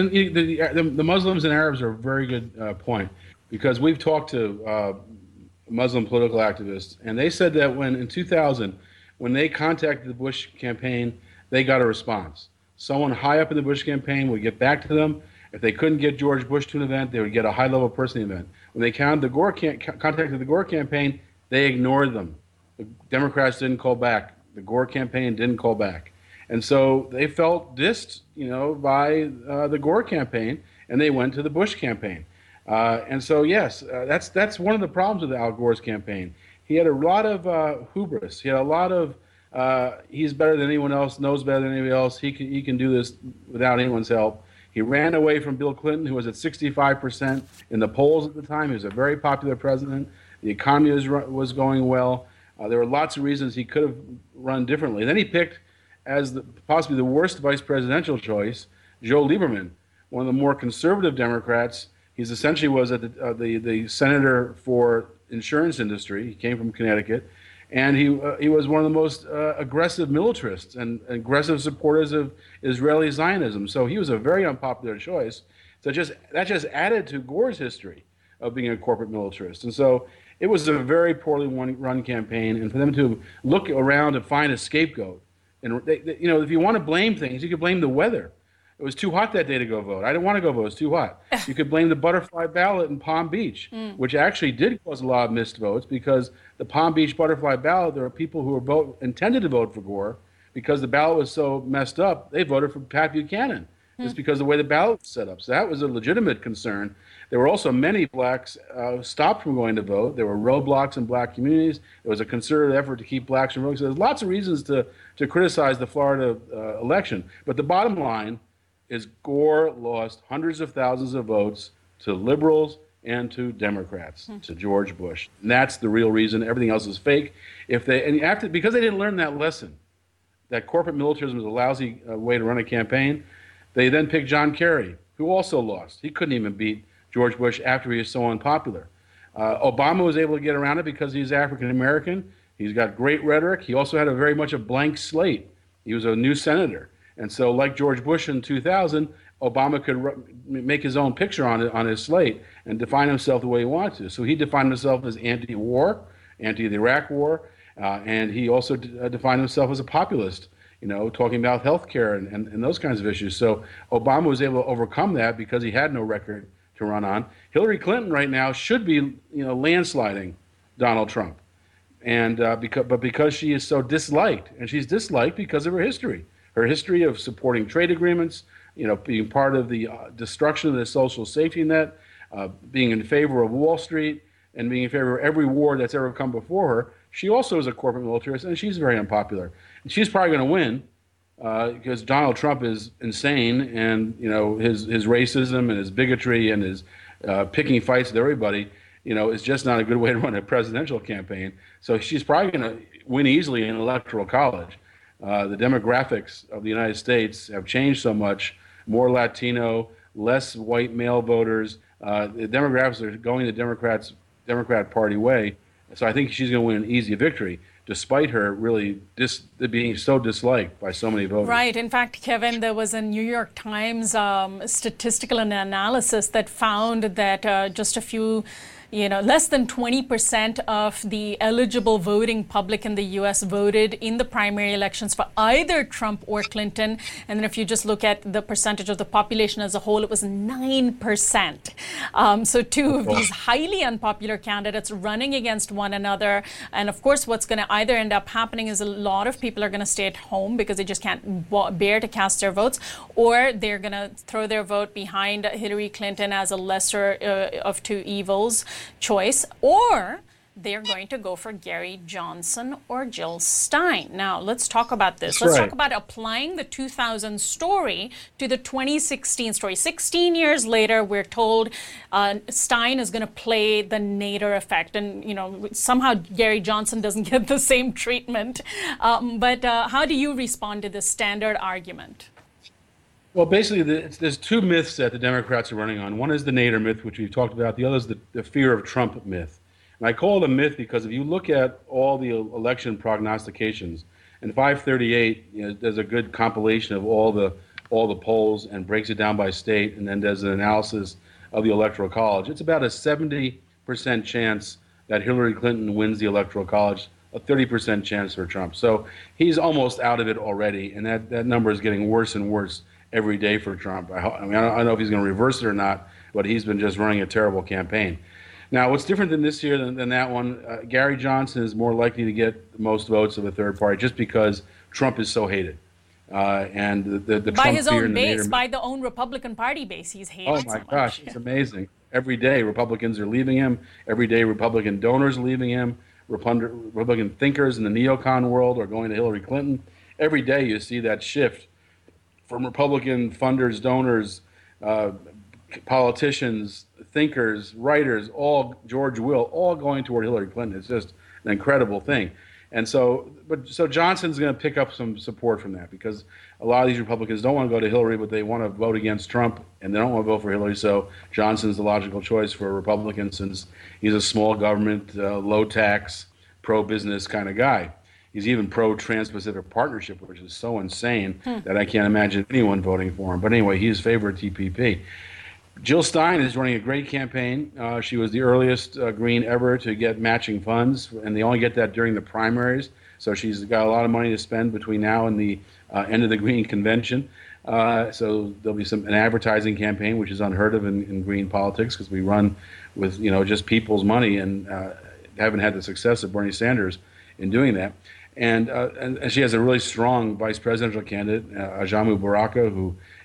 S6: the Muslims and Arabs are a very good point, because we've talked to Muslim political activists, and they said that in 2000, when they contacted the Bush campaign, they got a response. Someone high up in the Bush campaign would get back to them. If they couldn't get George Bush to an event, they would get a high-level person to the event. When they contacted the Gore campaign, they ignored them. The Democrats didn't call back. The Gore campaign didn't call back. And so they felt dissed, by the Gore campaign, and they went to the Bush campaign. And so, yes, that's one of the problems with Al Gore's campaign. He had a lot of hubris. He had a lot of he's better than anyone else, knows better than anybody else. He can do this without anyone's help. He ran away from Bill Clinton, who was at 65% in the polls at the time. He was a very popular president. The economy was going well. There were lots of reasons he could have run differently. Then he picked, as possibly the worst vice presidential choice, Joe Lieberman, one of the more conservative Democrats. He's essentially was at the senator for insurance industry. He came from Connecticut, and he was one of the most aggressive militarists and aggressive supporters of Israeli Zionism. So he was a very unpopular choice. So that just added to Gore's history of being a corporate militarist. And so it was a very poorly run campaign, and for them to look around to find a scapegoat. And if you want to blame things, you could blame the weather. It was too hot that day to go vote. I didn't want to go vote. It was too hot. You could blame the butterfly ballot in Palm Beach, which actually did cause a lot of missed votes, because the Palm Beach butterfly ballot, there were people who intended to vote for Gore because the ballot was so messed up, they voted for Pat Buchanan. is because of the way the ballot was set up. So that was a legitimate concern. There were also many blacks stopped from going to vote. There were roadblocks in black communities. There was a concerted effort to keep blacks from voting. So there's lots of reasons to criticize the Florida election. But the bottom line is Gore lost hundreds of thousands of votes to liberals and to Democrats, to George Bush. And that's the real reason. Everything else is fake. Because they didn't learn that lesson, that corporate militarism is a lousy way to run a campaign, they then picked John Kerry, who also lost. He couldn't even beat George Bush after he was so unpopular. Obama was able to get around it because he's African American. He's got great rhetoric. He also had very much a blank slate. He was a new senator. And so like George Bush in 2000, Obama could make his own picture on his slate and define himself the way he wanted to. So he defined himself as anti-war, anti the Iraq War, and he also defined himself as a populist, talking about health care and those kinds of issues. So Obama was able to overcome that because he had no record to run on. Hillary Clinton right now should be, landsliding Donald Trump, and because she is so disliked, and she's disliked because of her history of supporting trade agreements, being part of the destruction of the social safety net, being in favor of Wall Street, and being in favor of every war that's ever come before her. She also is a corporate militarist, and she's very unpopular. And she's probably going to win because Donald Trump is insane, and his racism and his bigotry and his picking fights with everybody, is just not a good way to run a presidential campaign. So she's probably going to win easily in electoral college. The demographics of the United States have changed so much. More Latino, less white male voters. The demographics are going the Democrat Party way. So I think she's going to win an easy victory, despite her really being so disliked by so many voters.
S3: Right. In fact, Kevin, there was a New York Times statistical analysis that found that just a few, less than 20% of the eligible voting public in the U.S. voted in the primary elections for either Trump or Clinton. And then if you just look at the percentage of the population as a whole, it was 9%. So two of these highly unpopular candidates running against one another. And of course, what's going to either end up happening is a lot of people are going to stay at home because they just can't bear to cast their votes, or they're going to throw their vote behind Hillary Clinton as a lesser of two evils choice, or they're going to go for Gary Johnson or Jill Stein. Now, let's talk about this. Let's talk about applying the 2000 story to the 2016 story. 16 years later, we're told Stein is going to play the Nader effect. And, somehow Gary Johnson doesn't get the same treatment. But how do you respond to this standard argument?
S6: Well, basically, there's two myths that the Democrats are running on. One is the Nader myth, which we've talked about. The other is the fear of Trump myth. And I call it a myth because if you look at all the election prognostications, and 538 does a good compilation of all the polls and breaks it down by state, and then does an analysis of the Electoral College. It's about a 70% chance that Hillary Clinton wins the Electoral College, a 30% chance for Trump. So he's almost out of it already, and that number is getting worse and worse every day for Trump. I don't know if he's going to reverse it or not, but he's been just running a terrible campaign. Now, what's different than this year than that one, Gary Johnson is more likely to get the most votes of a third party just because Trump is so hated. And the
S3: by
S6: Trump
S3: his
S6: fear
S3: own
S6: and the
S3: base,
S6: Nader,
S3: by the own Republican Party base, he's hated.
S6: oh my gosh, it's amazing. Every day Republicans are leaving him. Every day Republican donors are leaving him. Republican thinkers in the neocon world are going to Hillary Clinton. Every day you see that shift from Republican funders, donors, politicians, thinkers, writers, all George Will, all going toward Hillary Clinton. It's just an incredible thing. And so Johnson's going to pick up some support from that because a lot of these Republicans don't want to go to Hillary, but they want to vote against Trump, and they don't want to vote for Hillary. So Johnson's the logical choice for Republicans since he's a small government, low tax, pro-business kind of guy. He's even pro-Trans-Pacific Partnership, which is so insane that I can't imagine anyone voting for him. But anyway, he's favored TPP. Jill Stein is running a great campaign. She was the earliest Green ever to get matching funds, and they only get that during the primaries. So she's got a lot of money to spend between now and the end of the Green convention. So there'll be an advertising campaign, which is unheard of in Green politics because we run with just people's money and haven't had the success of Bernie Sanders in doing that. And she has a really strong vice presidential candidate, Ajamu Baraka, who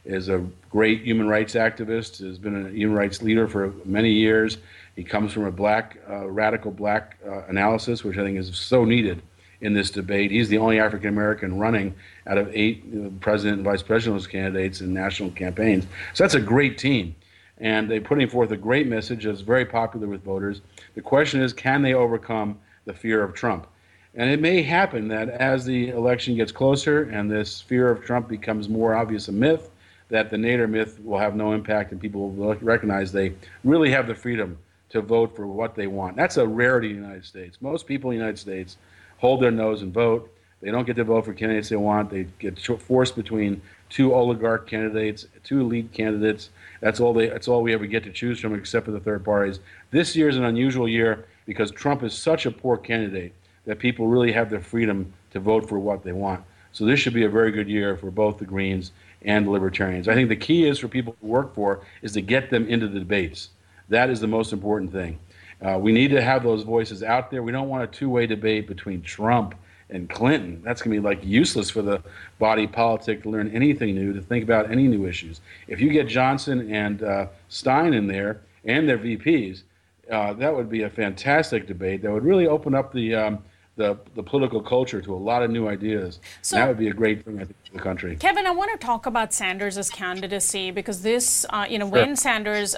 S6: is a great human rights activist, has been a human rights leader for many years. He comes from a radical black analysis, which I think is so needed in this debate. He's the only African American running out of 8 president and vice presidential candidates in national campaigns. So that's a great team. And they're putting forth a great message that's very popular with voters. The question is, can they overcome the fear of Trump? And it may happen that as the election gets closer and this fear of Trump becomes more obvious a myth, that the Nader myth will have no impact and people will recognize they really have the freedom to vote for what they want. That's a rarity in the United States. Most people in the United States hold their nose and vote. They don't get to vote for candidates they want. They get forced between 2 oligarch candidates, 2 elite candidates. That's all we ever get to choose from, except for the third parties. This year is an unusual year because Trump is such a poor candidate that people really have the freedom to vote for what they want. So this should be a very good year for both the Greens and the Libertarians. I think the key is for people to work for is to get them into the debates. That is the most important thing. We need to have those voices out there. We don't want a two-way debate between Trump and Clinton. That's going to be like useless for the body politic to learn anything new, to think about any new issues. If you get Johnson and Stein in there and their VPs, that would be a fantastic debate. That would really open up the political culture to a lot of new ideas. So, and that would be a great thing, I think, for the country.
S3: Kevin, I want to talk about Sanders' candidacy because this,
S6: Sure.
S3: when Sanders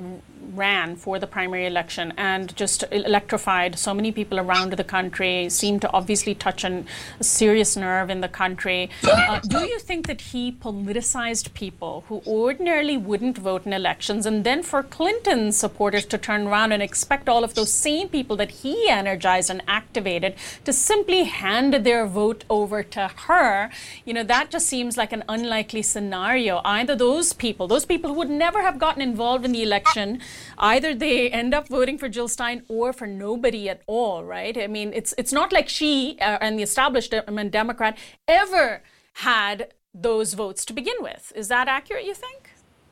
S3: ran for the primary election and just electrified so many people around the country, seemed to obviously touch a serious nerve in the country. Do you think that he politicized people who ordinarily wouldn't vote in elections, and then for Clinton's supporters to turn around and expect all of those same people that he energized and activated to simply hand their vote over to her? That just seems like an unlikely scenario. Either those people who would never have gotten involved in the election, either they end up voting for Jill Stein or for nobody at all, right? I mean, it's not like she and the establishment Democrat ever had those votes to begin with. Is that accurate, you think?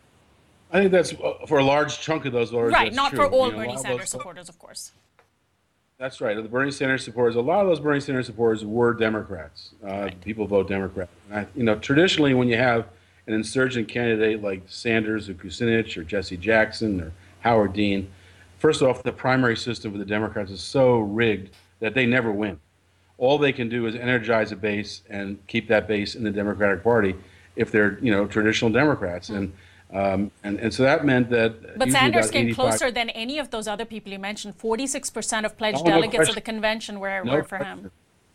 S6: I think that's for a large chunk of those voters.
S3: Right,
S6: that's
S3: not
S6: true.
S3: for all Bernie Sanders supporters, of course.
S6: That's right. The Bernie Sanders supporters, a lot of those Bernie Sanders supporters were Democrats.
S3: Right.
S6: People vote Democrat. Traditionally, when you have an insurgent candidate like Sanders or Kucinich or Jesse Jackson or Howard Dean, first off, the primary system for the Democrats is so rigged that they never win. All they can do is energize a base and keep that base in the Democratic Party if they're, traditional Democrats. And so that meant that.
S3: But Sanders came closer than any of those other people you mentioned. 46% of pledged delegates of the convention were for him.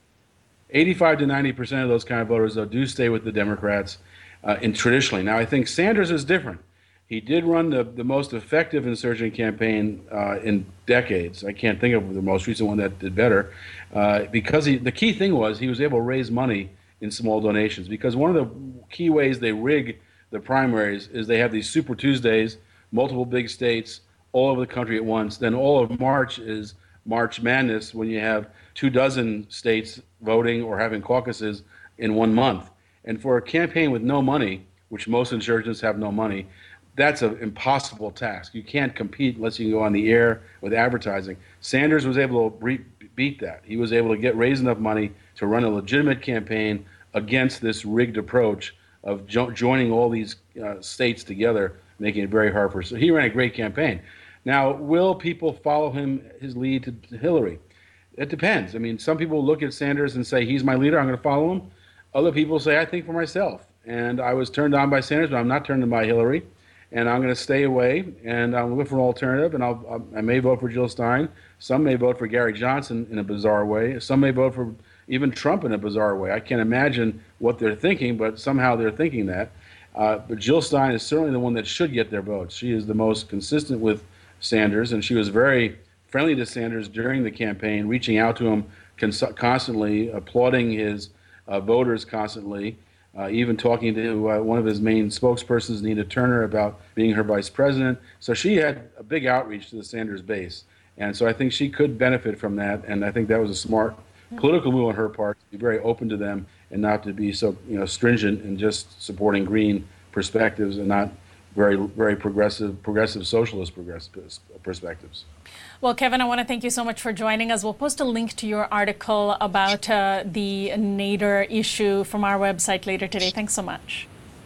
S6: 85 to 90% of those kind of voters, though, do stay with the Democrats traditionally. Now, I think Sanders is different. He did run the most effective insurgent campaign in decades. I can't think of the most recent one that did better, because the key thing was he was able to raise money in small donations. Because one of the key ways they rig the primaries is they have these Super Tuesdays, multiple big states, all over the country at once. Then all of March is March Madness, when you have 24 states voting or having caucuses in 1 month. And for a campaign with no money, which most insurgents have no money, that's an impossible task. You can't compete unless you can go on the air with advertising. Sanders was able to beat that. He was able to raise enough money to run a legitimate campaign against this rigged approach of joining all these states together, making it very hard for us. So he ran a great campaign. Now, will people follow his lead to Hillary? It depends. I mean, some people look at Sanders and say, he's my leader, I'm going to follow him. Other people say, I think for myself. And I was turned on by Sanders, but I'm not turned on by Hillary. And I'm going to stay away, and I'm looking for an alternative, and I may vote for Jill Stein. Some may vote for Gary Johnson in a bizarre way. Some may vote for even Trump in a bizarre way. I can't imagine what they're thinking, but somehow they're thinking that. But Jill Stein is certainly the one that should get their votes. She is the most consistent with Sanders, and she was very friendly to Sanders during the campaign, reaching out to him constantly, applauding his voters constantly, even talking to one of his main spokespersons, Nina Turner, about being her vice president. So she had a big outreach to the Sanders base. And so I think she could benefit from that, and I think that was a smart political move on her part, to be very open to them and not to be so stringent in just supporting green perspectives and not very, very progressive socialist perspectives.
S3: Well, Kevin, I want to thank you so much for joining us. We'll post a link to your article about the Nader issue from our website later today. Thanks so much.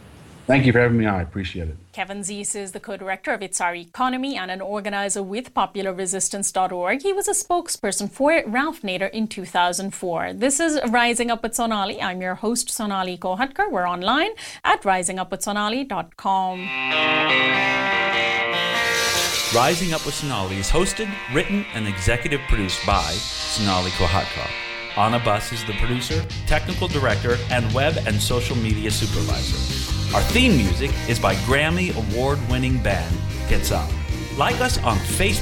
S6: Thank you for having me on. I appreciate it.
S3: Kevin Zeese is the co-director of It's Our Economy and an organizer with PopularResistance.org. He was a spokesperson for Ralph Nader in 2004. This is Rising Up with Sonali. I'm your host, Sonali Kohatkar. We're online at risingupwithsonali.com.
S7: Rising Up with Sonali is hosted, written, and executive produced by Sonali Kohatkar. Anna Buss is the producer, technical director, and web and social media supervisor. Our theme music is by Grammy Award-winning band Gets Up. Like us on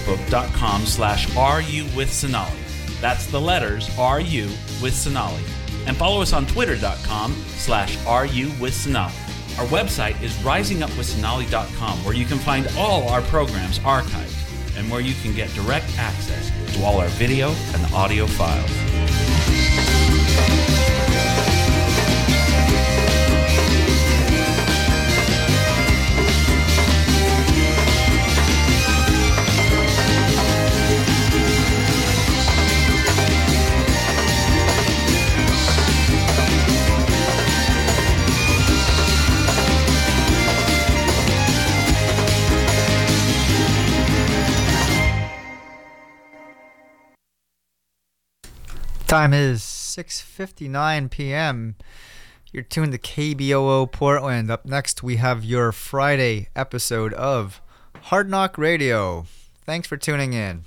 S7: Facebook.com/RUWithSonali. That's the letters RU with Sonali. And follow us on Twitter.com/RUWithSonali. Our website is risingupwithsonali.com, where you can find all our programs archived and where you can get direct access to all our video and audio files.
S1: Time is 6:59 p.m. You're tuned to KBOO Portland. Up next, we have your Friday episode of Hard Knock Radio. Thanks for tuning in.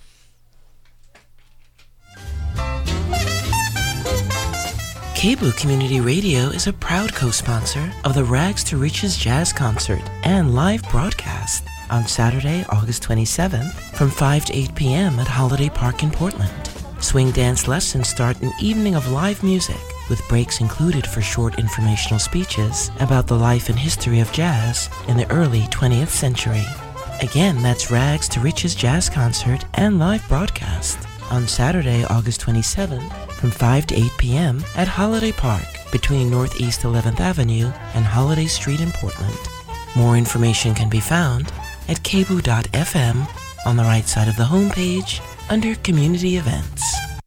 S8: KBOO Community Radio is a proud co-sponsor of the Rags to Riches Jazz Concert and live broadcast on Saturday, August 27th from 5 to 8 p.m. at Holiday Park in Portland. Swing dance lessons start an evening of live music with breaks included for short informational speeches about the life and history of jazz in the early 20th century. Again, that's Rags to Riches Jazz Concert and live broadcast on Saturday, August 27th from 5 to 8 p.m. at Holiday Park between Northeast 11th Avenue and Holiday Street in Portland. More information can be found at kboo.fm on the right side of the homepage under Community Events.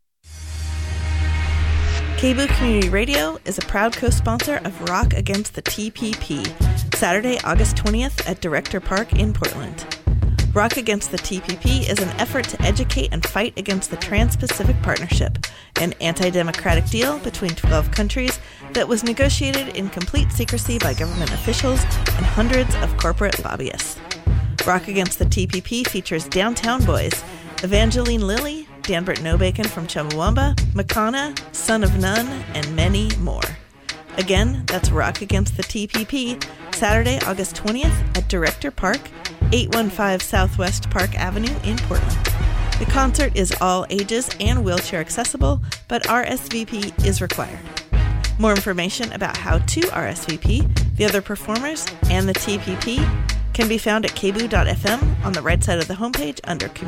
S9: KBOO Community Radio is a proud co-sponsor of Rock Against the TPP, Saturday, August 20th at Director Park in Portland. Rock Against the TPP is an effort to educate and fight against the Trans-Pacific Partnership, an anti-democratic deal between 12 countries that was negotiated in complete secrecy by government officials and hundreds of corporate lobbyists. Rock Against the TPP features Downtown Boys, Evangeline Lilly, Danbert Nobacon from Chumbawamba, Makana, Son of None, and many more. Again, that's Rock Against the TPP, Saturday, August 20th at Director Park, 815 Southwest Park Avenue in Portland. The concert is all ages and wheelchair accessible, but RSVP is required. More information about how to RSVP, the other performers, and the TPP can be found at kboo.fm on the right side of the homepage under